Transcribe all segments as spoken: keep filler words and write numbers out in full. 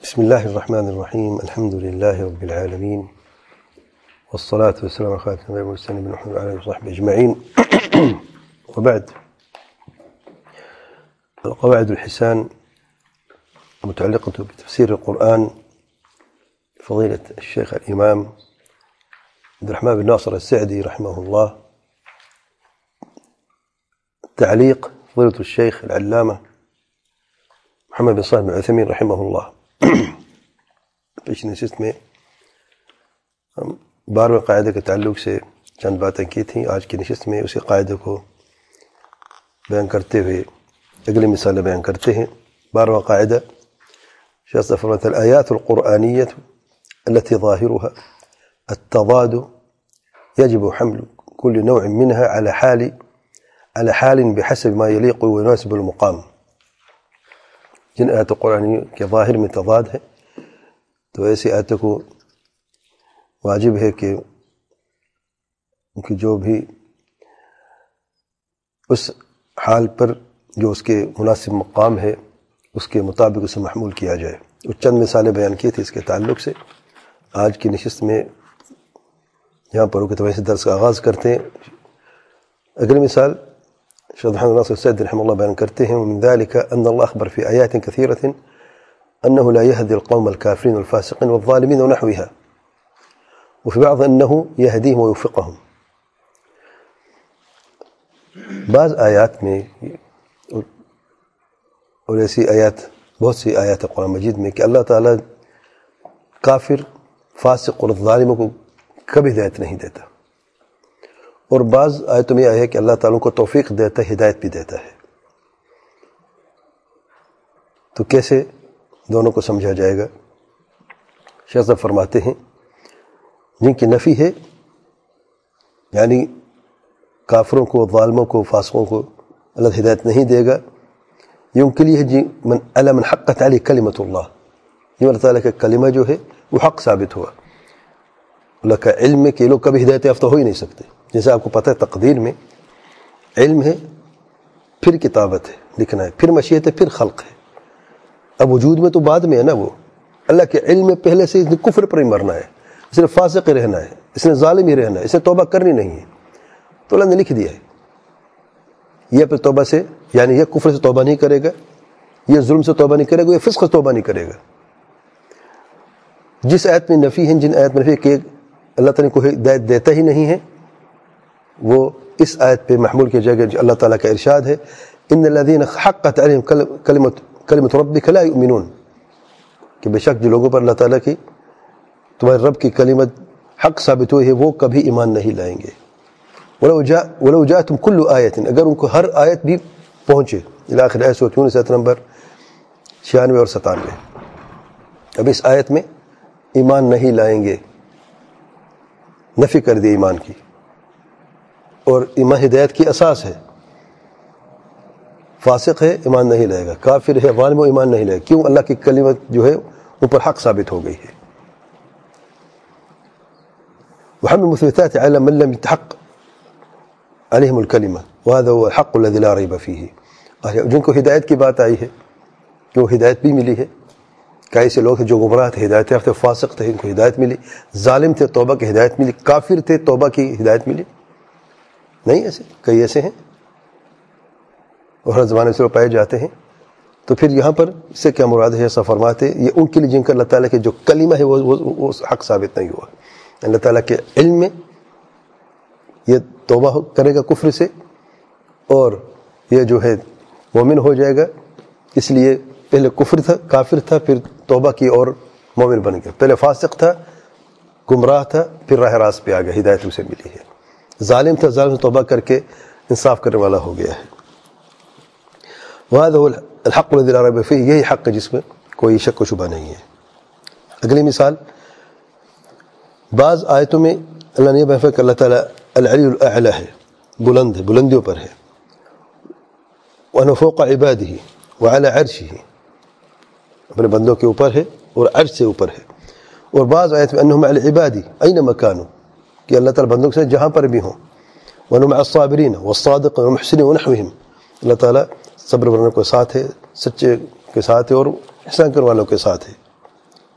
بسم الله الرحمن الرحيم. الحمد لله رب العالمين، والصلاة والسلام على خاتم النبيين والمرسلين بن محمد وعلى آله وصحبه أجمعين. وبعد، القواعد الحسان متعلقة بتفسير القرآن فضيلة الشيخ الإمام عبد الرحمن بن ناصر السعدي رحمه الله. تعليق فضيلة الشيخ العلامة محمد بن صالح بن عثيمين رحمه الله. پچھلی نشست میں ہم بارہویں قاعدے کے تعلق سے چند باتیں کی تھیں. آج کی نشست میں اسی قاعدے کو بیان کرتے ہوئے اگلی مثالیں بیان کرتے ہیں. بارہواں قاعدہ شخص فرماتا الآیات القرآنیة التي ظاهرها التضاد يجب حمل كل نوع منها على حال على حال بحسب ما يليق ويناسب المقام. جن آیات قرآنی کے ظاہر میں تضاد ہے تو ایسی آیتوں کو واجب ہے کہ ان کی جو بھی اس حال پر جو اس کے مناسب مقام ہے اس کے مطابق اسے محمول کیا جائے. اور چند مثالیں بیان کی تھی اس کے تعلق سے. آج کی نشست میں یہاں پر رکتے سے درس کا آغاز کرتے ہیں. اگلی مثال شیخ محمد ناصر السعدی رحمہ اللہ بیان کرتے ہیں ومن ذلك ان الله اخبر في آيات كثيرة انه لا يهدي القوم الكافرين والفاسقين والظالمين ونحوها، وفي بعض انه يهديهم ويوفقهم. بعض آیات میں اور ایسی آیات بہت سی آیات قرآن مجید میں کہ اللہ تعالیٰ کافر فاسق اور ظالموں کو کبھی ہدایت نہیں دیتا، اور بعض آیتوں میں آیا ہے کہ اللہ تعالیٰ کو توفیق دیتا ہے، ہدایت بھی دیتا ہے. تو کیسے دونوں کو سمجھا جائے گا؟ شیخ صاحب فرماتے ہیں جن کی نفی ہے یعنی کافروں کو، ظالموں کو، فاسقوں کو اللہ ہدایت نہیں دے گا، یہ ان کے لیے جی من الا من حقت علی کلمۃ اللہ، یہ اللہ تعالیٰ کا کلمہ جو ہے وہ حق ثابت ہوا. اللہ کا علم ہے کہ لوگ کبھی ہدایت یافتہ ہو ہی نہیں سکتے. جیسے آپ کو پتہ ہے تقدیر میں علم ہے، پھر کتابت ہے، لکھنا ہے، پھر مشیت ہے، پھر خلق ہے. اب وجود میں تو بعد میں ہے نا. وہ اللہ کے علم میں پہلے سے اس نے کفر پر ہی مرنا ہے، اس نے فاسق ہی رہنا ہے، اس نے ظالم ہی رہنا ہے، اس نے توبہ کرنی نہیں ہے. تو اللہ نے لکھ دیا ہے یہ پھر توبہ سے یعنی یہ کفر سے توبہ نہیں کرے گا، یہ ظلم سے توبہ نہیں کرے گا، یہ فسق سے توبہ نہیں کرے گا. جس آیت میں نفی ہیں، جن آیت میں نفی کہ اللہ تعالیٰ کو ہدایت دیتا ہی نہیں ہے، وہ اس آیت پہ محمول کیا جائے گا جو اللہ تعالیٰ کا ارشاد ہے ان الذین حقت علیہم کلمۃ کلمۃ ربک لا یؤمنون، کہ بے شک جو لوگوں پر اللہ تعالیٰ کی تمہارے رب کی کلمت حق ثابت ہوئی ہے وہ کبھی ایمان نہیں لائیں گے. ولو جاء ولو جاءتم کل آیت، اگر ان کو ہر آیت بھی پہنچے الی آخر آیت سورۃ یونس آیت نمبر چھیانوے اور ستانوے. اب اس آیت میں ایمان نہیں لائیں گے، نفی کر دی ایمان کی، اور ایمان ہدایت کی اساس ہے. فاسق ہے ایمان نہیں لائے گا، کافر ہے ظالم و ایمان نہیں لائے گا. کیوں؟ اللہ کی کلمت جو ہے اوپر حق ثابت ہو گئی ہے. وحمل المثبتات على من لم يتحق عليهم الكلمة وهذا هو الحق الذي لا ريب فيه. جن کو ہدایت کی بات آئی ہے کہ وہ ہدایت بھی ملی ہے. کئی ایسے لوگ ہیں جو گمراہ تھے، ہدایت یافتہ، فاسق تھے، ان کو ہدایت ملی. ظالم تھے، توبہ کی ہدایت ملی. کافر تھے، توبہ کی ہدایت ملی. نہیں ایسے کئی ایسے ہیں اور ہر زمانے سے وہ پائے جاتے ہیں. تو پھر یہاں پر اس سے کیا مراد ہے؟ ایسا فرماتے یہ ان کے لیے جن کا اللہ تعالیٰ کے جو کلمہ ہے وہ وہ حق ثابت نہیں ہوا. اللہ تعالیٰ کے علم میں یہ توبہ کرے گا کفر سے، اور یہ جو ہے مومن ہو جائے گا. اس لیے پہلے کفر تھا، کافر تھا، پھر توبہ کی اور مومن بن گیا. پہلے فاسق تھا، گمراہ تھا، پھر راہ راست پہ آ گیا، ہدایت اسے ملی ہے. ظالم تھا، ظالم سے توبہ کر کے انصاف کرنے والا ہو گیا ہے. وهذا هو الحق الذي لا ريب فيه، یہی حق ہے جس میں کوئی شک و شبہ نہیں ہے. اگلی مثال، بعض آیتوں میں اللہ نے بیان کہ اللہ تعالیٰ العلی الاعلی ہے، بلند ہے، بلندیوں پر ہے. وَأَنَا فَوْقَ عِبَادِهِ وَعَلَى عَرْشِهِ، اپنے بندوں کے اوپر ہے اور عرش سے اوپر ہے. اور بعض آیت میں انہم علی عبادی اینما کانوا، کہ اللہ تعالیٰ بندوں سے جہاں پر بھی ہوں. وَأَنَا مَعَ الصَّابِرِينَ وَالصَّادِقِينَ وَالْمُحْسِنِينَ وَنَحْوِهِمْ، اللہ تعالیٰ صبر کرنے کو ساتھ ہے، سچے کے ساتھ ہے، اور احسان کرنے والوں کے ساتھ ہے.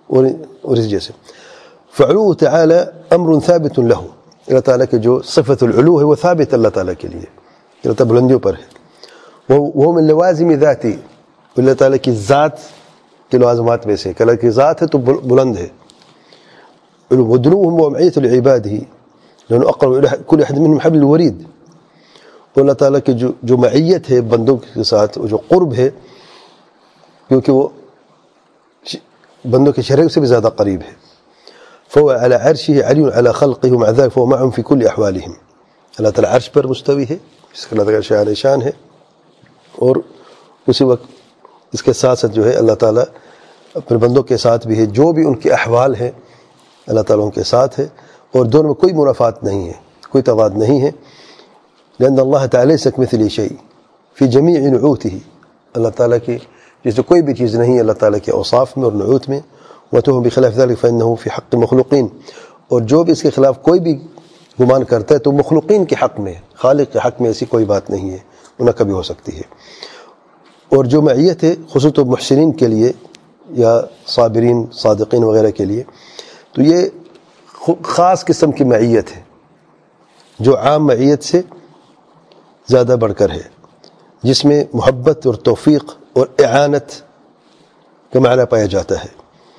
اور اور اس جیسے فعلو تعالی امر ثابت له، اللہ تعالیٰ کے جو صفت العلو ہے وہ ثابت اللہ تعالیٰ کے لیے، اللہ تعالیٰ بلندیوں پر ہے، وہ وہ من لوازم ذاتی، اللہ تعالیٰ کی ذات کے لوازمات میں سے، کہ اللہ کی ذات ہے تو بلند ہے، ودنوهم ومعیت لعباده لأنه اقرب الى كل احد منهم حبل الورید، اور اللہ تعالیٰ کی جو جو معیت ہے بندوں کے ساتھ، جو قرب ہے، کیونکہ وہ بندوں کے چہرے سے بھی زیادہ قریب ہے، فهو على عرشه علی على خلقه ومع ذلك فهو معهم في كل احوالهم، اللہ تعالیٰ عرش پر مستوی ہے، جس کا اللہ تعالیٰ شان شان ہے، اور اسی وقت اس کے ساتھ ساتھ جو ہے اللہ تعالیٰ اپنے بندوں کے ساتھ بھی ہے، جو بھی ان کے احوال ہیں اللہ تعالیٰ ان کے ساتھ ہے، اور دونوں میں کوئی منافات نہیں ہے، کوئی تضاد نہیں ہے، لأن اللہ تعالیٰ ليس كمثله شيء في جميع نعوته، اللہ تعالیٰ کی جیسے کوئی بھی چیز نہیں ہے اللہ تعالیٰ کے اوصاف میں اور نعوت میں، وتهم بخلاف ذلك فإنه في حق المخلوقين، اور جو بھی اس کے خلاف کوئی بھی گمان کرتا ہے تو مخلوقین کے حق میں، خالق کے حق میں ایسی کوئی بات نہیں ہے، نہ کبھی ہو سکتی ہے۔ اور جو معیت ہے خصوصاً محسنین کے لیے یا صابرین صادقین وغیرہ کے لیے، تو یہ خاص قسم کی معیت ہے جو عام معیت سے زیادہ بڑھ کر ہے، جس میں محبت اور توفیق اور اعانت کا معنی پایا جاتا ہے،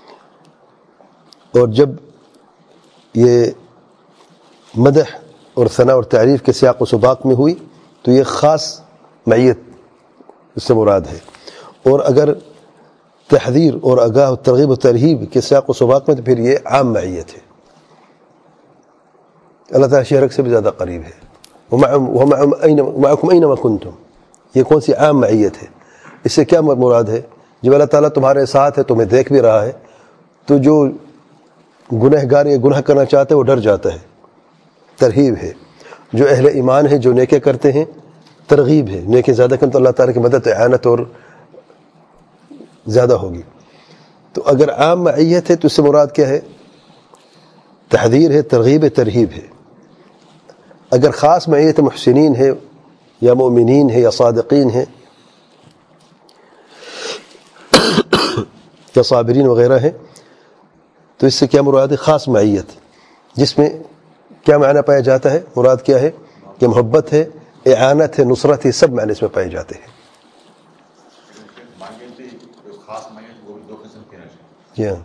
اور جب یہ مدح اور ثناء اور تعریف کے سیاق و سباق میں ہوئی تو یہ خاص معیت اس سے مراد ہے، اور اگر تحذیر اور آگاہ و ترغیب و ترہیب کے سیاق و سباق میں تو پھر یہ عام معیت ہے، اللہ تعالیٰ شرک سے بھی زیادہ قریب ہے، وَمَعَكُمْ أَيْنَمَا كُنْتُمْ، یہ کون سی عام معیت ہے؟ اس سے کیا مراد ہے؟ جب اللہ تعالیٰ تمہارے ساتھ ہے، تمہیں دیکھ بھی رہا ہے، تو جو گناہ گار یا گناہ کرنا چاہتے ہیں وہ ڈر جاتا ہے، ترہیب ہے، جو اہل ایمان ہے جو نیکے کرتے ہیں ترغیب ہے، نیکے زیادہ کریں تو اللہ تعالیٰ کی مدد اعانت اور زیادہ ہوگی۔ تو اگر عام معیت ہے تو اس سے مراد کیا ہے؟ تحذیر ہے، ترغیب ہے، ترہیب ہے۔ اگر خاص معیت محسنین ہے یا مومنین ہے یا صادقین ہے یا صابرین وغیرہ ہے تو اس سے کیا مراد ہے؟ خاص معیت، جس میں کیا معنی پایا جاتا ہے؟ مراد کیا ہے کہ محبت ہے، اعانت ہے، نصرت ہے، سب معنی اس میں پائے جاتے ہیں۔ جی ہاں،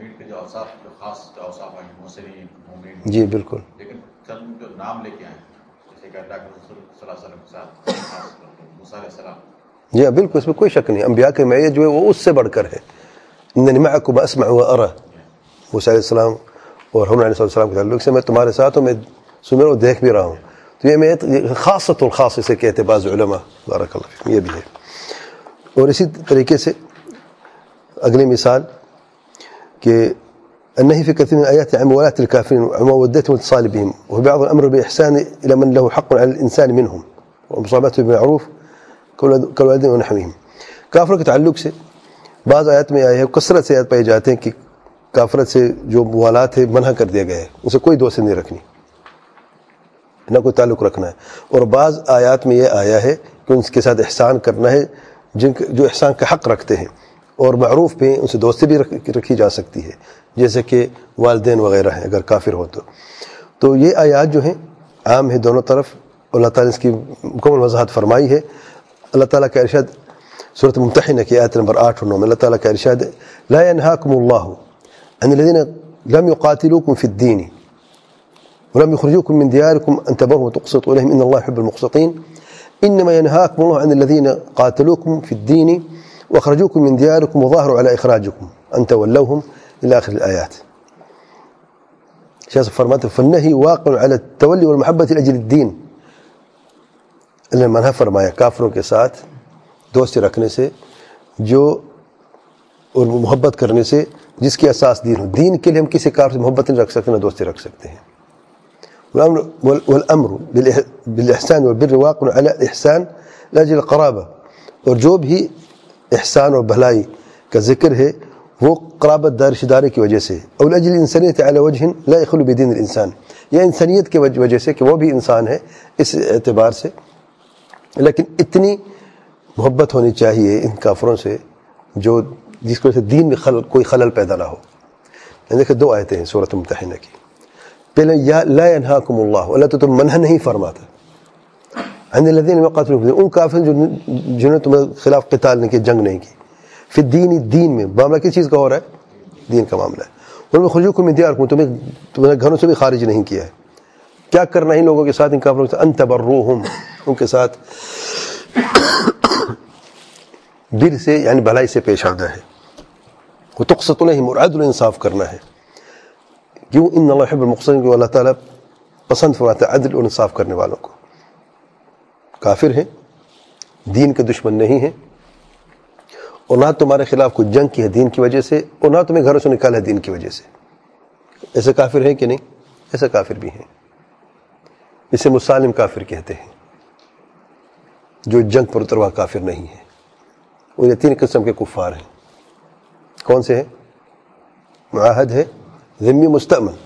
جی بالکل، لیکن چند جو نام لے کے آئے جیسے کہ اللہ کے رسول صلی اللہ علیہ وسلم کے ساتھ موسیٰ علیہ السلام، جی ہاں بالکل، اس میں کوئی شک نہیں، انبیاء کی معیت جو ہے وہ اس سے بڑھ کر ہے۔ اننی معکم اسمع و ارى، موسیٰ علیہ السلام اور ہارون علیہ السلام کے تعلق سے میں تمہارے ساتھ ہوں، میں سن رہا ہوں، دیکھ بھی رہا ہوں، تو یہ معیت خاصۃ الخاص سے کہتے ہیں بعض علماء، بارک اللہ فیکم، یہ بھی ہے۔ اور اسی طریقے سے اگلی مثال کہ النهي في كثير من الآيات عن موالاة الكافرين ومودتهم والاتصال بهم، وفي بعض الأمر بالإحسان إلى من له حق على الإنسان منهم ومصابته بالمعروف كالوالدين ونحوهم۔ کافروں کے تعلق سے بعض آیات میں آئے ہیں، کثرت سے آیات پائے جاتے ہیں کہ کافرت سے جو موالات ہے منع کر دیا گیا ہے، اسے کوئی دوستی نہیں رکھنی، نہ کوئی تعلق رکھنا ہے۔ اور بعض آیات میں یہ آیا ہے کہ ان کے ساتھ احسان کرنا ہے جن جو احسان کا حق رکھتے ہیں، اور معروف پہ ان سے دوستی بھی رکھی جا سکتی ہے، جیسے کہ والدین وغیرہ ہیں اگر کافر ہو تو۔ تو یہ آیات جو ہیں عام ہے دونوں طرف، اللہ تعالیٰ نے اس کی مکمل وضاحت فرمائی ہے۔ اللہ تعالیٰ کا ارشاد سورۃ ممتحنہ کی آیت نمبر آٹھ اور نو میں اللہ تعالیٰ کا ارشاد ہے، لا ينهاكم الله عن الذين لم يقاتلوكم في الدين ولم يخرجوكم من دياركم أن تبروا وتقسطوا إليهم إن الله يحب المقسطين إنما ينهاكم الله عن الذين قاتلوكم في الدين وأخرجوكم من دياركم وظاهروا على إخراجكم أن تولوهم إلى آخر الآيات۔ شاذ فرماته فالنهي واقع على التولي والمحبة لأجل الدين، اللہ نے منع فرمایا کافروں کے ساتھ دوستی رکھنے سے جو اور محبت کرنے سے جس کی اساس دین ہو۔ دین کے لیے ہم کسی کافر سے محبت نہیں رکھ سکتے، نہ دوستی رکھ سکتے ہیں۔ والامر بالاحسان والبر واقع على الاحسان لاجل القرابه، اور جو بھی احسان اور بھلائی کا ذکر ہے وہ قرابت دار رشتہ داری کی وجہ سے، او لاجل الانسانیت على وجه لا يخلو بدين الانسان، یا انسانیت کی وجہ سے کہ وہ بھی انسان ہے اس اعتبار سے، لیکن اتنی محبت ہونی چاہیے ان کافروں سے جو جس کی وجہ سے دین میں خلل کوئی خلل پیدا نہ ہو۔ دیکھیں دو آیتیں ہیں سورۃ ممتحنہ کی. پہلے یا لا ینہاکم اللہ، اللہ تو تم منع نہیں فرماتا عن الذین یقاتلون، ان کافر جنہوں نے تمہیں خلاف قتال نہیں کی، جنگ نہیں کی، فی الدین، دین میں. معاملہ کس چیز کا ہو رہا ہے؟ دین کا معاملہ ہے. انہوں نے خرجوکم من دیارکم، تمہیں تمہیں گھروں سے بھی خارج نہیں کیا ہے. کیا کرنا ہے ان لوگوں کے ساتھ، ان کافروں کے ساتھ؟ ان تبروہم، ان کے ساتھ بر سے یعنی بھلائی سے پیش آنا ہے. وہ تقسط الیہم، اور عدل انصاف کرنا ہے. کیوں؟ ان اللہ يحب المقسطین، کہ اللہ تعالیٰ پسند فرماتا ہے عدل اور انصاف کرنے والوں کو. کافر ہیں، دین کے دشمن نہیں ہیں، اور نہ تمہارے خلاف کوئی جنگ کی ہے دین کی وجہ سے، اور نہ تمہیں گھروں سے نکالا ہے دین کی وجہ سے. ایسے کافر ہیں کہ نہیں؟ ایسے کافر بھی ہیں. اسے مسالم کافر کہتے ہیں، جو جنگ پر اتروا کافر نہیں ہے. اور یہ تین قسم کے کفار ہیں. کون سے ہیں؟ معاہد ہے، ذمی، مستأمن.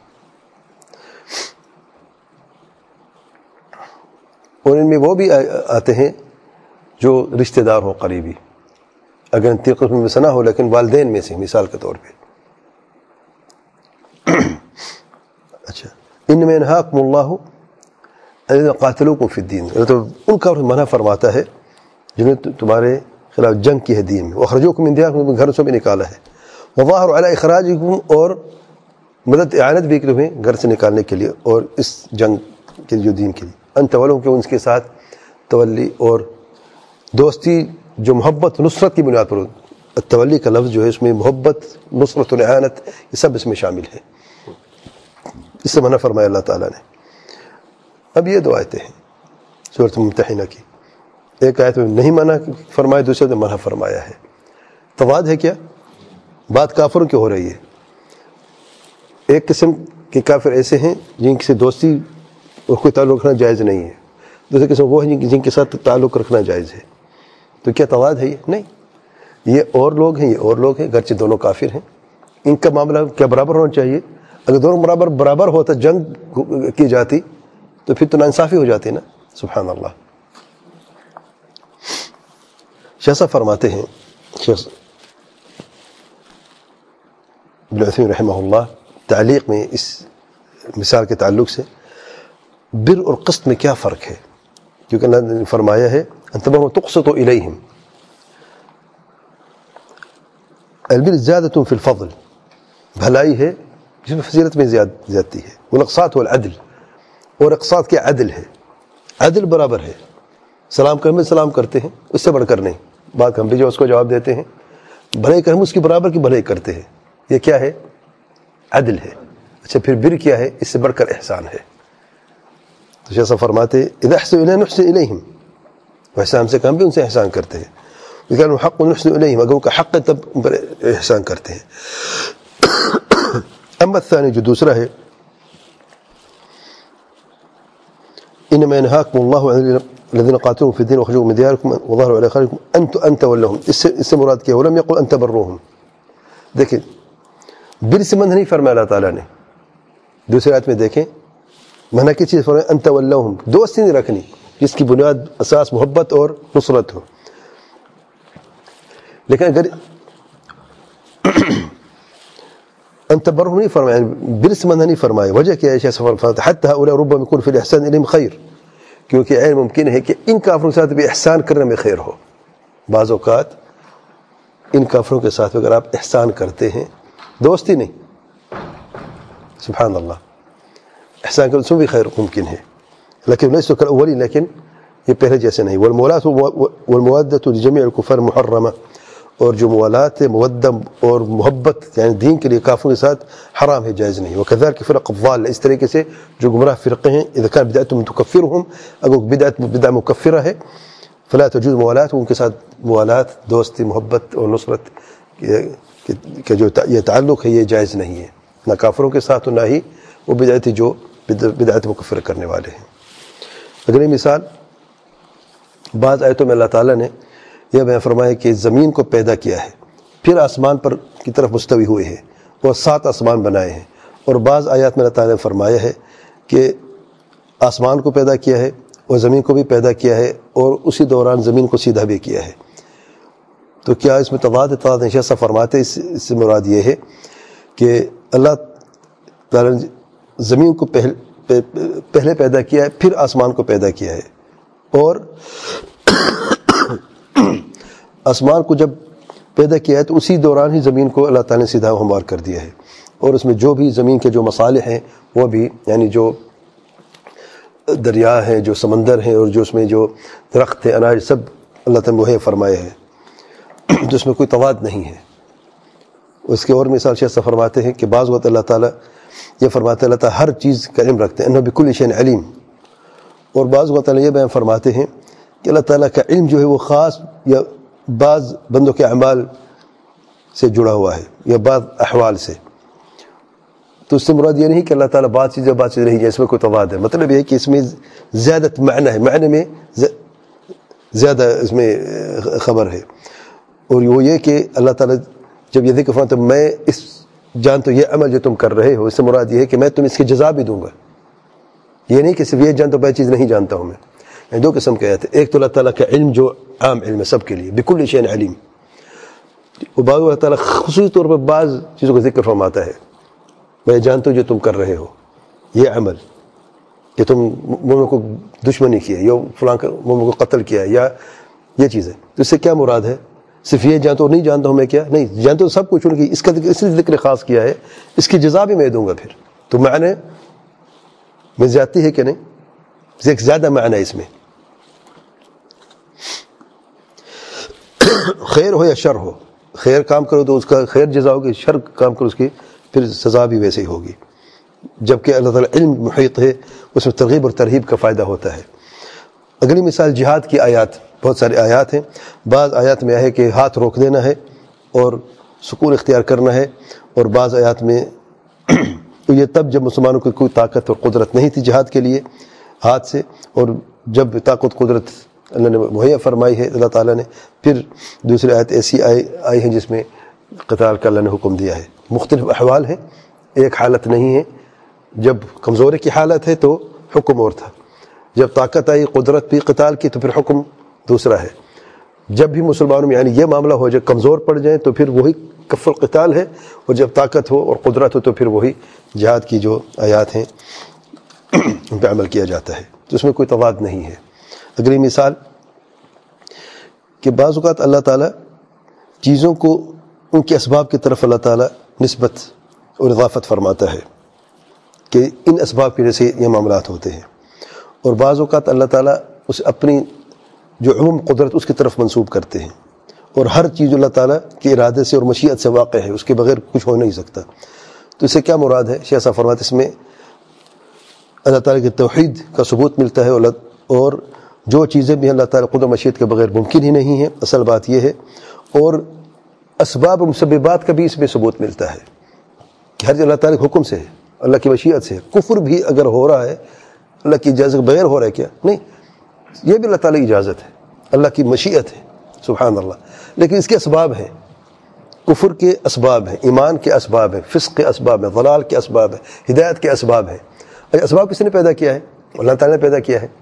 اور ان میں وہ بھی آتے ہیں جو رشتہ دار ہو، قریبی، اگر ان تین قسم میں سے نہ ہو لیکن والدین میں سے، مثال کے طور پہ. اچھا، ان میں ینہاکم اللہ الذین قاتلوکم فی الدین، تو ان کا منع فرماتا ہے جنہوں نے تمہارے خلاف جنگ کی ہے دین میں. واخرجوکم من دیارکم، گھر سے بھی نکالا ہے. وظاہروا علی اخراجکم، اور مدد اعانت بھی تمہیں گھر سے نکالنے کے لیے اور اس جنگ کے جو دین کے لیے. ان تولوا، کہ ان کے ساتھ تولی اور دوستی جو محبت نصرت کی بنیاد پر. تولی کا لفظ جو ہے اس میں محبت، نصرت و اعانت، یہ سب اس میں شامل ہے. اس سے منع فرمایا اللہ تعالیٰ نے. اب یہ دو آیتیں ہیں سورۃ ممتحنہ کی. ایک آیت میں نہیں منع فرمایا، دوسرے میں منع فرمایا ہے. تضاد ہے کیا؟ بات کافروں کی ہو رہی ہے. ایک قسم کے کافر ایسے ہیں جن سے دوستی اور کوئی تعلق رکھنا جائز نہیں ہے. دوسرے قسم وہ ہیں جن کے ساتھ تعلق رکھنا جائز ہے. تو کیا تضاد ہے؟ یہ نہیں. یہ اور لوگ ہیں، یہ اور لوگ ہیں، گرچہ دونوں کافر ہیں. ان کا معاملہ کیا برابر ہونا چاہیے؟ اگر دونوں برابر برابر ہوتا، جنگ کی جاتی، تو پھر تو ناانصافی ہو جاتی نا. سبحان اللہ. شیخ صاحب فرماتے ہیں، شیخ ابن عثیمین رحمہ اللہ تعلیق میں اس مثال کے تعلق سے بر اور قسط میں کیا فرق ہے؟ کیونکہ اللہ نے فرمایا ہے ان تبروا تقسطوا الیہم. البر زیادۃ فی الفضل، بھلائی ہے جس میں فضیلت میں زیادتی ہے. والاقساط والعدل، اور اقساط کے عدل ہے. عدل برابر ہے، سلام کرنے میں سلام کرتے ہیں، اس سے بڑھ کر نہیں. بات ہم بھی جو اس کو جواب دیتے ہیں، بھلائی کریں اس کی برابر کی بھلائی کرتے ہیں. یہ کیا ہے؟ عدل ہے. اچھا، پھر بر کیا ہے؟ اس سے بڑھ کر احسان ہے. تو جیسا فرماتے اذا احسن الینا نحسن الیہم، ویسا ہم سے کم بھی ان سے احسان کرتے ہیں. اذا حق نحسن الیہم، اگر ان کا حق ہے تب ان پر احسان کرتے ہیں. اما الثانی، جو دوسرا ہے، انما ينهاكم الله عن الذين قاتلوا في الدين واخرجوكم من دياركم وظهروا على اخراجكم ان ان تولوهم. اس سے اس سے مراد کیا؟ ولم يقل ان تبروهم. دیکھیں، بر سے منع نہیں فرمایا اللہ تعالیٰ نے. دوسری آیت میں دیکھیں منع کی چیز فرمایا ان تولوهم، دوستی نہیں رکھنی جس کی بنیاد اساس محبت اور نصرت ہو. لیکن اگر ان تبرهم نہیں فرمایا، بر سے منع نہیں فرمایا. وجہ کیا ہے؟ شیخ فرماتے حتى هؤلاء ربما يكون في الاحسان اليهم خير، کیونکہ عین ممکن ہے کہ ان کافروں کے ساتھ بھی احسان کرنے میں خیر ہو. بعض اوقات ان کافروں کے ساتھ اگر آپ احسان کرتے ہیں، دوستی نہیں، سبحان اللہ، احسان کرنے سے بھی خیر ممکن ہے. لیکن لیس کالاولین، لیکن یہ پہلے جیسے نہیں. والموالات والمودۃ لجمیع الکفار محرمہ، اور جو موالات ہے، مودم اور محبت یعنی دین کے لیے کافروں کے ساتھ حرام ہے، جائز نہیں. وکذلک فرق الضال، اس طریقے سے جو گمراہ فرقے ہیں، اذا كان بدعتهم تكفرهم، اگر بدعت بدعہ مکفرہ ہے، فلا تجوز موالات، ان کے ساتھ موالات، دوستی، محبت اور نصرت کا جو یہ تعلق ہے یہ جائز نہیں ہے، نہ کافروں کے ساتھ نہ ہی وہ بدعتی جو بدعت مکفر کرنے والے ہیں. اگلی مثال، بعض آیتوں میں اللہ تعالیٰ نے یہ بیان فرمایا کہ زمین کو پیدا کیا ہے، پھر آسمان پر کی طرف مستوی ہوئے ہیں اور سات آسمان بنائے ہیں. اور بعض آیات میں اللہ تعالیٰ نے فرمایا ہے کہ آسمان کو پیدا کیا ہے اور زمین کو بھی پیدا کیا ہے اور اسی دوران زمین کو سیدھا بھی کیا ہے. تو کیا اس میں تضاد تضاد نشستہ فرماتے؟ اس سے مراد یہ ہے کہ اللہ تعالیٰ نے زمین کو پہل, پہلے پیدا کیا ہے، پھر آسمان کو پیدا کیا ہے، اور آسمان کو جب پیدا کیا ہے تو اسی دوران ہی زمین کو اللہ تعالیٰ نے سیدھا و ہموار کر دیا ہے، اور اس میں جو بھی زمین کے جو مصالح ہیں وہ بھی، یعنی جو دریا ہیں، جو سمندر ہیں، اور جو اس میں جو درخت ہیں، اناج، سب اللہ تعالیٰ نے مہیا فرمائے ہیں، تو اس میں کوئی تضاد نہیں ہے۔ اس کے اور مثال شیخ صاحب فرماتے ہیں کہ بعض وقت اللہ تعالیٰ یہ فرماتے ہیں اللہ تعالیٰ ہر چیز کا علم رکھتے ہیں، انہ بکل شیء علیم، اور بعض وقت اللہ یہ بیان فرماتے ہیں کہ اللہ تعالیٰ کا علم جو ہے وہ خاص یا بعض بندوں کے اعمال سے جڑا ہوا ہے یا بعض احوال سے، تو اس سے مراد یہ نہیں کہ اللہ تعالیٰ بات چیز یا بات چیز نہیں ہے، اس میں کوئی تضاد ہے، مطلب یہ ہے کہ اس میں زیادہ معنی ہے، معنی میں زیادہ اس میں خبر ہے، اور وہ یہ کہ اللہ تعالیٰ جب یہ ذکر فرماتا ہے میں اس جانتا ہوں یہ عمل جو تم کر رہے ہو، اس سے مراد یہ ہے کہ میں تم اس کی جزا بھی دوں گا، یہ نہیں کہ صرف یہ جانتا ہوں باقی چیز نہیں جانتا ہوں میں، یعنی دو قسم کے آیات ہیں، ایک تو اللہ تعالیٰ کا علم جو عام علم ہے سب کے لیے، بکل شیء علیم، اور بعض اللہ تعالیٰ خصوصی طور پر بعض چیزوں کا ذکر فرماتا ہے، میں جانتا ہوں جو تم کر رہے ہو یہ عمل، کہ تم مومن کو دشمنی کی ہے یا فلاں مومن کو قتل کیا ہے یا یہ چیزیں، تو اس سے کیا مراد ہے؟ صرف یہ جانتا ہوں نہیں جانتا ہوں میں کیا نہیں جانتا ہوں سب کچھ، ان کی اس کا اس لیے ذکر خاص کیا ہے، اس کی جزا بھی میں دوں گا پھر، تو معنی میں زیادتی ہے کہ نہیں؟ ایک زیادہ معنی ہے اس میں، خیر ہو یا شر ہو، خیر کام کرو تو اس کا خیر جزا ہوگی، شر کام کرو اس کی پھر سزا بھی ویسے ہی ہوگی، جبکہ اللہ تعالیٰ علم محیط ہے، اس میں ترغیب اور ترہیب کا فائدہ ہوتا ہے۔ اگلی مثال جہاد کی آیات، بہت سارے آیات ہیں، بعض آیات میں ہے کہ ہاتھ روک دینا ہے اور سکون اختیار کرنا ہے، اور بعض آیات میں تو یہ تب جب مسلمانوں کی کوئی طاقت اور قدرت نہیں تھی جہاد کے لیے ہاتھ سے، اور جب طاقت قدرت اللہ نے مہیا فرمائی ہے اللہ تعالیٰ نے، پھر دوسری آیت ایسی آئی آئی ہیں جس میں قتال کا اللہ نے حکم دیا ہے۔ مختلف احوال ہیں، ایک حالت نہیں ہے، جب کمزوری کی حالت ہے تو حکم اور تھا، جب طاقت آئی قدرت بھی قتال کی تو پھر حکم دوسرا ہے، جب بھی مسلمانوں میں یعنی یہ معاملہ ہو جائے کمزور پڑ جائیں تو پھر وہی کف القتال ہے، اور جب طاقت ہو اور قدرت ہو تو پھر وہی جہاد کی جو آیات ہیں ان پہ عمل کیا جاتا ہے، تو اس میں کوئی تضاد نہیں ہے۔ اگلی مثال کہ بعض اوقات اللہ تعالیٰ چیزوں کو ان کے اسباب کی طرف اللہ تعالیٰ نسبت اور اضافت فرماتا ہے کہ ان اسباب کی وجہ سے یہ معاملات ہوتے ہیں، اور بعض اوقات اللہ تعالیٰ اس اپنی جو عموم قدرت اس کی طرف منسوب کرتے ہیں، اور ہر چیز اللہ تعالیٰ کے ارادے سے اور مشیت سے واقع ہے، اس کے بغیر کچھ ہو نہیں سکتا، تو اس سے کیا مراد ہے؟ شیخ صاحب فرماتے اس میں اللہ تعالیٰ کی توحید کا ثبوت ملتا ہے، اور جو چیزیں بھی اللہ تعالیٰ قدرت مشیت کے بغیر ممکن ہی نہیں ہیں، اصل بات یہ ہے، اور اسباب و مسببات کا بھی اس میں ثبوت ملتا ہے کہ ہر چیز اللہ تعالیٰ کے حکم سے ہے، اللہ کی مشیت سے ہے۔ کفر بھی اگر ہو رہا ہے اللہ کی اجازت کے بغیر ہو رہا ہے کیا نہیں، یہ بھی اللہ تعالیٰ کی اجازت ہے، اللہ کی مشیت ہے، سبحان اللہ، لیکن اس کے اسباب ہیں، کفر کے اسباب ہیں، ایمان کے اسباب ہیں، فسق کے اسباب ہیں، ضلال کے اسباب ہیں، ہدایت کے اسباب ہیں۔ اسباب کس نے پیدا کیا ہے؟ اللہ تعالیٰ نے پیدا کیا ہے۔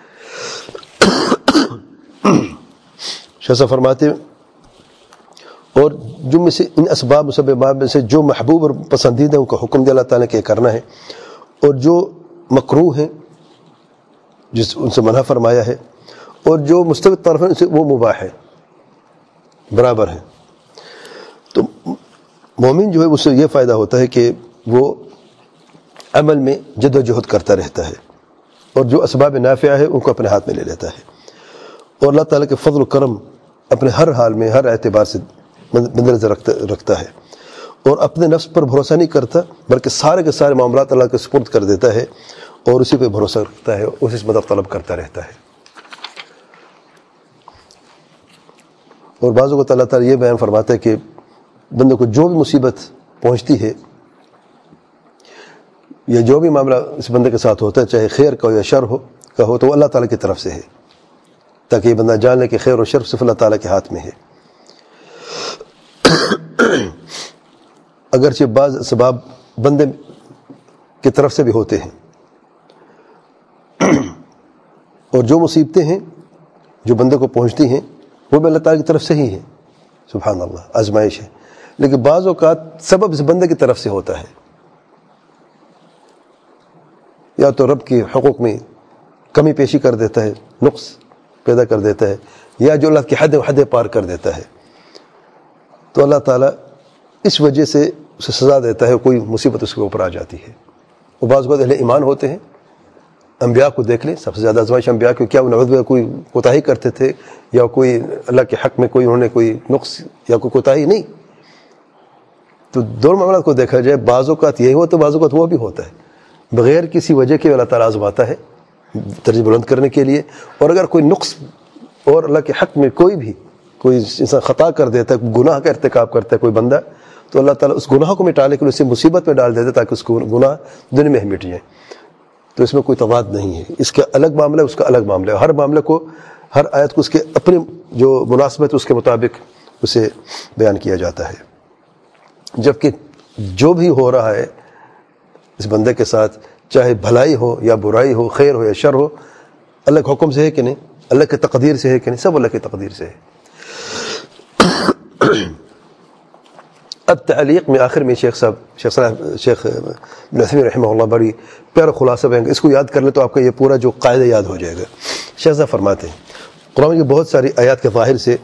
شیخ صاحب فرماتے اور جو میں سے ان اسباب مسببات میں سے جو محبوب اور پسندیدہ ان کا حکم دیا اللہ تعالیٰ کے کرنا ہے، اور جو مکروہ ہیں جس ان سے منع فرمایا ہے، اور جو مستقل طرف ہیں ان سے وہ مباح ہے، برابر ہیں۔ تو مومن جو ہے اس سے یہ فائدہ ہوتا ہے کہ وہ عمل میں جد و جہد کرتا رہتا ہے، اور جو اسباب نافعہ ہے ان کو اپنے ہاتھ میں لے لیتا ہے، اور اللہ تعالیٰ کے فضل و کرم اپنے ہر حال میں ہر اعتبار سے مد نظر رکھتا ہے، اور اپنے نفس پر بھروسہ نہیں کرتا بلکہ سارے کے سارے معاملات اللہ کے سپرد کر دیتا ہے، اور اسی پہ بھروسہ رکھتا ہے، اسی سے مدد طلب کرتا رہتا ہے۔ اور بعض اوقات اللہ تعالیٰ یہ بیان فرماتا ہے کہ بندے کو جو بھی مصیبت پہنچتی ہے یا جو بھی معاملہ اس بندے کے ساتھ ہوتا ہے، چاہے خیر کا ہو یا شر ہو کا ہو، تو وہ اللہ تعالیٰ کی طرف سے ہے، تاکہ یہ بندہ جان لے کہ خیر اور شر صرف اللہ تعالیٰ کے ہاتھ میں ہے۔ اگرچہ بعض اسباب بندے کی طرف سے بھی ہوتے ہیں، اور جو مصیبتیں ہیں جو بندے کو پہنچتی ہیں وہ بھی اللہ تعالیٰ کی طرف سے ہی ہیں، سبحان اللہ، آزمائش ہے، لیکن بعض اوقات سبب اس بندے کی طرف سے ہوتا ہے، یا تو رب کی حقوق میں کمی پیشی کر دیتا ہے, نقص پیدا کر دیتا ہے, یا جو اللہ کی حد حد پار کر دیتا ہے, تو اللہ تعالیٰ اس وجہ سے اسے سزا دیتا ہے, کوئی مصیبت اس کے اوپر آ جاتی ہے. وہ بعض اوقات اہل ایمان ہوتے ہیں, انبیاء کو دیکھ لیں, سب سے زیادہ آزمائش انبیاء کو, کیا وہ نعوذ باللہ کوئی کوتاہی کرتے تھے یا کوئی اللہ کے حق میں کوئی انہوں نے کوئی نقص یا کوئی کوتاہی نہیں. تو دونوں معاملات کو دیکھا جائے, بعض اوقات یہی ہوتا ہے, بعض اوقات وہ بھی ہوتا ہے, بغیر کسی وجہ کے اللہ تعالیٰ آزماتا ہے درجہ بلند کرنے کے لیے. اور اگر کوئی نقص اور اللہ کے حق میں کوئی بھی کوئی انسان خطا کر دیتا ہے, گناہ کا ارتکاب کرتا ہے کوئی بندہ, تو اللہ تعالیٰ اس گناہ کو مٹانے کے لیے اسے مصیبت میں ڈال دیتا ہے تاکہ اس کو گناہ دنیا میں ہی مٹ جائے. تو اس میں کوئی تضاد نہیں ہے, اس کا الگ معاملہ ہے, اس کا الگ معاملہ ہے. ہر معاملے کو, ہر آیت کو اس کے اپنے جو مناسبت ہے اس کے مطابق اسے بیان کیا جاتا ہے. جبکہ جو بھی ہو رہا ہے اس بندے کے ساتھ, چاہے بھلائی ہو یا برائی ہو, خیر ہو یا شر ہو, اللہ کے حکم سے ہے کہ نہیں, اللہ کی تقدیر سے ہے کہ نہیں, سب اللہ کی تقدیر سے ہے. اب تعلیق میں آخر میں شیخ صاحب شیخ صاحب شیخ ابن عثیمین رحمہ اللہ بڑی پیارا خلاصہ بیان, اس کو یاد کر لیں تو آپ کا یہ پورا جو قاعدہ یاد ہو جائے گا. شیخ صاحب فرماتے ہیں قرآن کی بہت ساری آیات کے ظاہر سے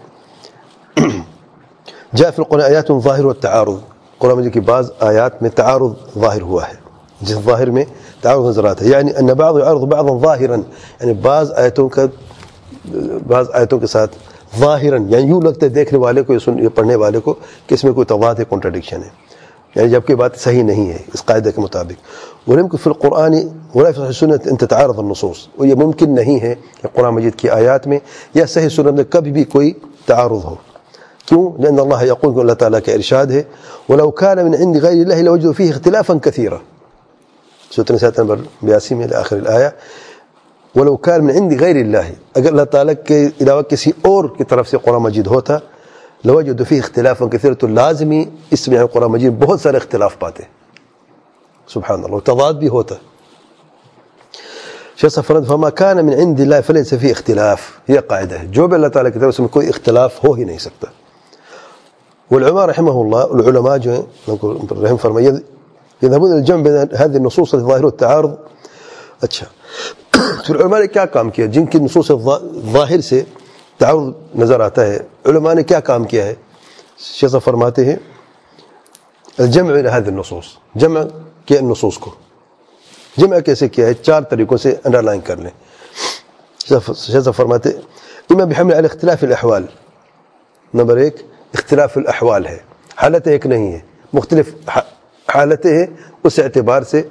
جاء فی القرآن آیات ظاہر والتعارض, قرآن مجید کی بعض آیات میں تعارض ظاہر ہوا ہے, جس ظاہر میں تعارض نظر آتا ہے. یعنی ان بعض يعارض بعضا ظاہرا, یعنی بعض آیتوں کا بعض آیتوں کے ساتھ ظاہراً, یعنی یوں لگتا ہے دیکھنے والے کو, یہ پڑھنے والے کو کہ اس میں کوئی تضاد ہے, کنٹراڈکشن ہے, یعنی جبکہ بات صحیح نہیں ہے اس قاعدے کے مطابق. وَيَمْكِنْ فِي الْقُرْآنِ وَلَا فِي السُّنَّةِ أَن تَتَعَارَضَ النُّصُوص, اور یہ ممکن نہیں ہے کہ قرآن مجید کی آیات میں یا صحیح سنت میں کبھی بھی کوئی تعارض ہو. کیوں؟ لأن اللہ یقول, کہ اللہ تعالیٰ کا ارشاد ہے وَلَوْ كَانَ مِنْ عِنْدِ غَيْرِ اللَّهِ لَوَجَدُوا فِيهِ اخْتِلَافًا كَثِيرًا, سورۃ النساء نمبر بیاسی میں آخر الآیہ. وَلَوْ كَانَ مِنْ عِنْدِ غَيْرِ اللَّهِ, اگر اللہ تعالیٰ کے علاوہ کسی اور کی طرف سے قرآن مجید ہوتا, لَوَجَدُوا فِيهِ اخْتِلَافًا كَثِيرًا, تو لازمی اس میں قرآن مجید بہت سارے اختلاف پاتے. سبحان اللہ, تضاد بھی ہوتا. شیخ صاحب فرماتے فما كان من عند الله فليس فيه اختلاف, یہ قاعدہ ہے, جو بھی اللہ تعالیٰ کی طرف سے کوئی اختلاف ہو ہی نہیں سکتا. والعلماء رحمه الله, العلماء جو ہیں رحم فرمائے, يذهبون الجمع بين هذه النصوص الظاهرة والتعارض. اچھا, پھر علماء نے کیا کام کیا جن کی نصوص ظاہر سے تعارض نظر آتا ہے, علماء نے کیا کام کیا ہے؟ شیخ صاحب فرماتے ہیں الجمع بين هذه النصوص, جمع کے نصوص کو جمع کیسے کیا ہے؟ چار طریقوں سے انڈر لائن کر لیں. شیخ صاحب فرماتے اما بحمل على اختلاف الاحوال, نمبر ایک اختلاف الاحوال ہے, حالتیں ایک نہیں ہے, مختلف حالتیں ہیں, اس اعتبار سے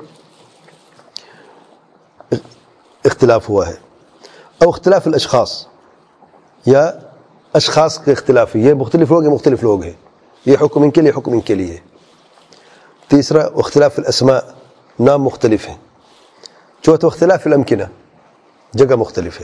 اختلاف ہوا ہے. او اختلاف الاشخاص, یا اشخاص کے اختلاف, یہ مختلف لوگ ہیں مختلف لوگ ہیں, یہ حکم ان کے لیے حکم ان کے لیے. تیسرا اختلاف الاسماء, نام مختلف ہیں. چوتھا اختلاف الامکنہ, جگہ مختلف ہے.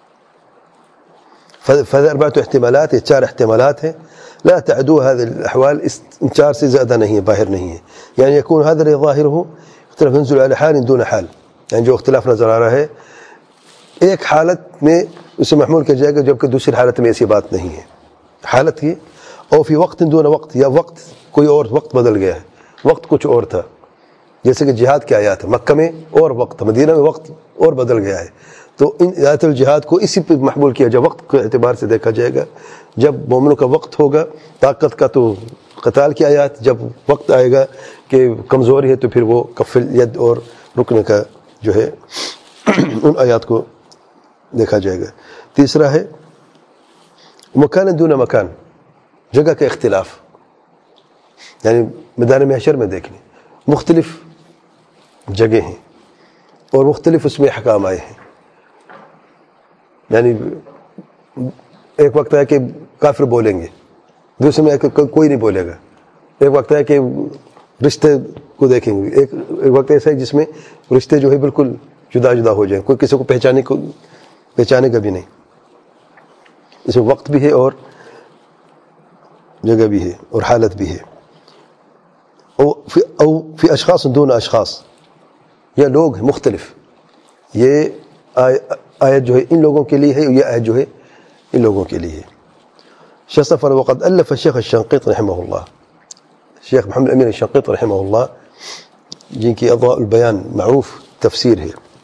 فهذه اربعه احتمالات, یہ چار احتمالات ہیں. لا تعدو هذه الاحوال, ان چار سے زیادہ نہیں ہے, باہر نہیں ہے. يعني يكون هذا الذي ظاهره اختلاف ينزل على حال دون حال, یعنی جو اختلاف نظر آ رہا ہے ایک حالت میں اسے محمول کیا جائے گا, جبکہ دوسری حالت میں ایسی بات نہیں ہے. حالت کی اور فی وقت دون وقت, یا وقت کوئی اور وقت بدل گیا ہے, وقت کچھ اور تھا, جیسے کہ جہاد کی آیات ہے, مکہ میں اور وقت, مدینہ میں وقت اور بدل گیا ہے. تو ان آیات الجہاد کو اسی پہ محمول کیا جائے, وقت کے اعتبار سے دیکھا جائے گا. جب مومنوں کا وقت ہوگا طاقت کا تو قتال کی آیات, جب وقت آئے گا کہ کمزوری ہے تو پھر وہ کف ید اور رکنے کا جو ہے ان آیات کو دیکھا جائے گا. تیسرا ہے مکان دون مکان, جگہ کا اختلاف, یعنی میدان محشر میں دیکھ لیں مختلف جگہ ہیں اور مختلف اس میں احکام آئے ہیں. یعنی ایک وقت ہے کہ کافر بولیں گے, دوسرے میں کوئی نہیں بولے گا. ایک وقت ہے کہ رشتے کو دیکھیں گے, ایک وقت ایسا ہے جس میں رشتے جو ہے بالکل جدا جدا ہو جائیں, کوئی کسی کو پہچانے کو پہچانے کا بھی نہیں. اس میں وقت بھی ہے اور جگہ بھی ہے اور حالت بھی ہے. او فی اشخاص دون اشخاص, یا لوگ ہیں مختلف, یہ آیت جو ہے ان لوگوں کے لیے ہے, یہ آیت جو ہے ان لوگوں کے لیے ہے. شیخ صفر وقد الف الشیخ الشنقیط رحمہ اللہ, شیخ محمد امین الشنقیط رحمہ اللہ, جن کی اضواء البیان معروف تفسیر ہے,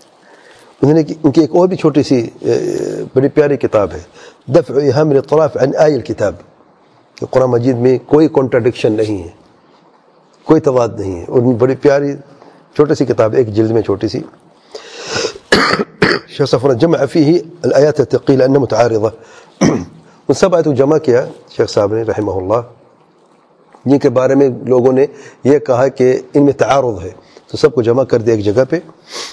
انہوں نے ان کی ایک اور بھی چھوٹی سی بڑی پیاری کتاب ہے دفع ایہام الاطراف عن آی الکتاب، کہ قرآن مجید میں کوئی کنٹراڈکشن نہیں ہے، کوئی تضاد نہیں ہے، اور بڑی پیاری چھوٹی سی کتاب، ایک جلد میں چھوٹی سی. شیخ صفر جمع فيه الآیات التقیل انها متعارضہ، ان سب آیتوں جمع کیا شیخ صاحب نے رحمہ اللہ، جن کے بارے میں لوگوں نے یہ کہا کہ ان میں تعارض ہے، تو سب کو جمع کر دیا ایک جگہ پہ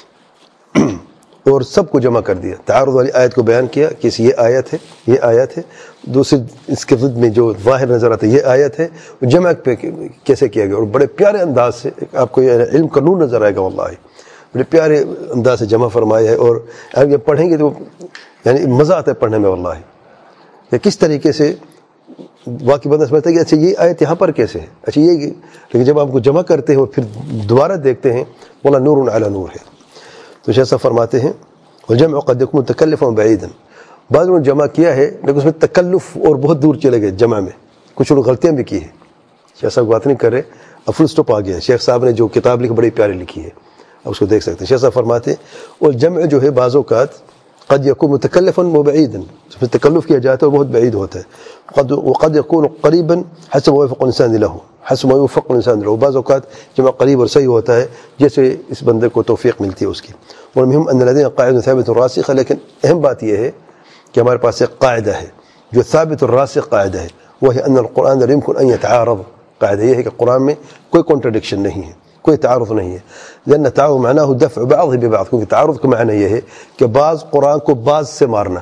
اور سب کو جمع کر دیا. تعارض والی آیت کو بیان کیا کہ یہ آیت ہے، یہ آیت ہے، دوسری اس کے ضد میں جو ظاہر نظر آتا ہے یہ آیت ہے، جمع پہ کیسے کیا گیا، اور بڑے پیارے انداز سے آپ کو یہ علم کا نور نظر آئے گا، واللہ بڑے پیارے انداز سے جمع فرمایا ہے. اور آپ جب پڑھیں گے تو یعنی مزہ آتا ہے پڑھنے میں، واللہ کہ کس طریقے سے واقعی بندہ سمجھتا ہے کہ اچھا یہ آیت یہاں پر کیسے ہے، اچھا یہ، لیکن جب آپ کو جمع کرتے ہیں اور پھر دوبارہ دیکھتے ہیں واللہ نور علی نور ہے. تو شیخ صاحب فرماتے ہیں والجمع قد يكون متکلفا بعیدا، بعض نے جمع کیا ہے لیکن اس میں تکلف اور بہت دور چلے گئے جمع میں، کچھ لوگ غلطیاں بھی کی ہیں. شیخ صاحب بات نہیں کر رہے، اب فل اسٹاپ آ گیا. شیخ صاحب نے جو کتاب لکھی بڑی پیاری لکھی ہے، اب اس کو دیکھ سکتے ہیں. شیخ صاحب فرماتے ہیں والجمع جو ہے بعض اوقات قد يكون متکلفا وبعیدا، اس میں تکلف کیا جاتا ہے اور بہت بعید ہوتا ہے. قد وقد يكون قریبا حسب ما يوفق الانسان له، حسب ما يوفق الانسان له، بعض اوقات جمع قریب اور صحیح ہوتا ہے جیسے اس بندے کو توفیق ملتی ہے اس کی. والمهم ان الذين قاعده ثابت راسخه، لیکن اہم بات یہ ہے کہ ہمارے پاس ایک قاعدہ ہے جو ثابت الراسخ قاعدہ ہے، وہ ہے ان القرآن لا يمكن ان يتعارض. قاعدہ یہ ہے کہ قرآن میں کوئی کنٹرڈکشن نہیں ہے، کوئی تعارض نہیں ہے. لأن التعارض معناه دفع بعضه ببعض، کیونکہ تعارض کا معنی یہ ہے کہ بعض قرآن کو بعض سے مارنا،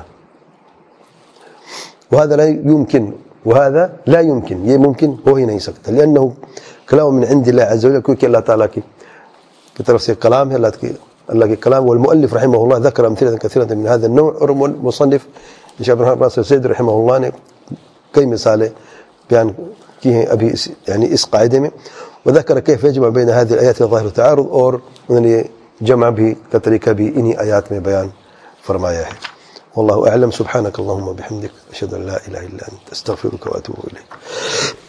وهذا لا يمكن، وهذا لا يمكن، یہ ممکن ہو ہی نہیں سکتا. لأنه كلام من عند الله عز وجل، کیونکہ اللہ تعالیٰ کی کی طرف سے کلام ہے، اللہ کی اللہ کے کلام. والمؤلف رحمہ اللہ ذکر امثلة كثيرة من هذا النوع، اور مصنف شیخ عبد الرحمن ناصر سعدی رحمہ اللہ نے کئی مثالیں بیان کی ہیں ابھی اس یعنی اس قاعدے میں. وذکر کیف یجمع بین هذه الآیات ظاہر التعارض، اور انہوں نے جمع بھی کا طریقہ بھی انہی آیات میں بیان فرمایا ہے. واللہ اعلم. سبحانک اللہم وبحمدک، اشہد ان لا الہ الا انت، استغفرک واتوب الیک.